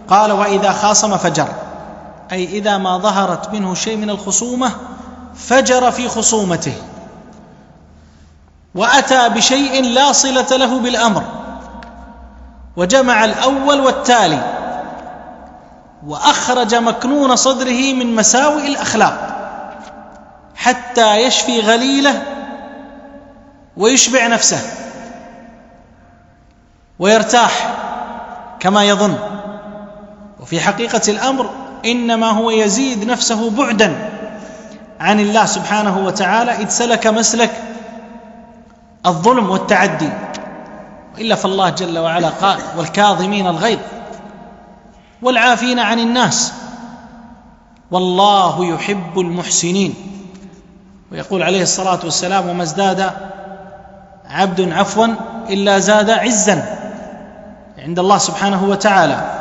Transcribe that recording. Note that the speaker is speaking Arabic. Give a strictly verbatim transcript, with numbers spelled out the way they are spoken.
قال: وإذا خاصم فجر، أي إذا ما ظهرت منه شيء من الخصومة فجر في خصومته، وأتى بشيء لا صلة له بالأمر، وجمع الأول والتالي، وأخرج مكنون صدره من مساوئ الأخلاق حتى يشفي غليله ويشبع نفسه ويرتاح كما يظن، وفي حقيقة الأمر إنما هو يزيد نفسه بعدا عن الله سبحانه وتعالى، إذ سلك مسلك الظلم والتعدي. وإلا فالله جل وعلا قال: والكاظمين الغيظ والعافين عن الناس والله يحب المحسنين. ويقول عليه الصلاة والسلام: وما ازداد عبد عفوا إلا زاد عزا عند الله سبحانه وتعالى.